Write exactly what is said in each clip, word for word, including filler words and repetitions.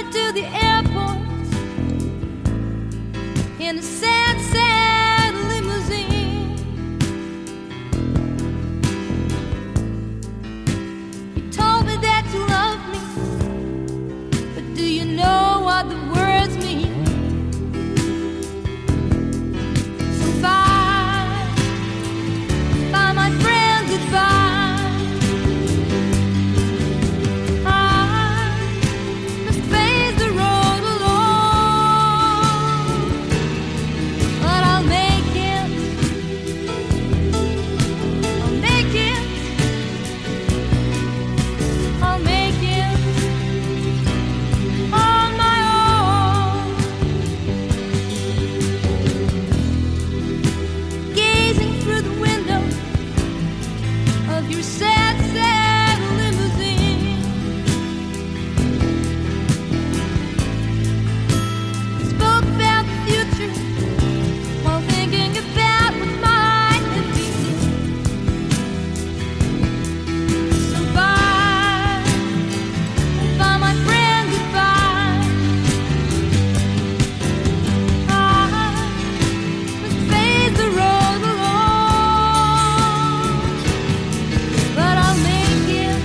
to the airport in a sad, sad limousine. You told me that you love me, but do you know what the words mean? So bye, bye my friend, goodbye. Your sad, sad limousine. Spoke about the future while thinking about what might have been. So bye, bye my friend, goodbye. I must face the road alone, but I'll make it.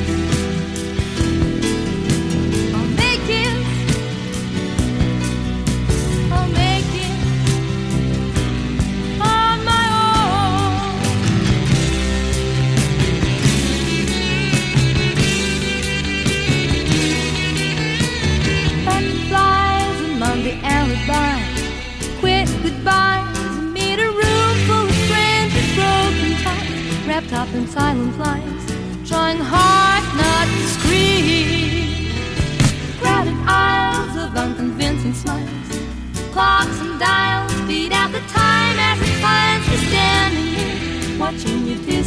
I'll make it. I'll make it on my own. Butterflies among the alibis, quick goodbyes, amid a room full of strangers, broken ties, wrapped up in silent lies, trying hard not to scream. Crowded aisles of unconvincing smiles, clocks and dials beat out the time as it finds you standing here, watching you do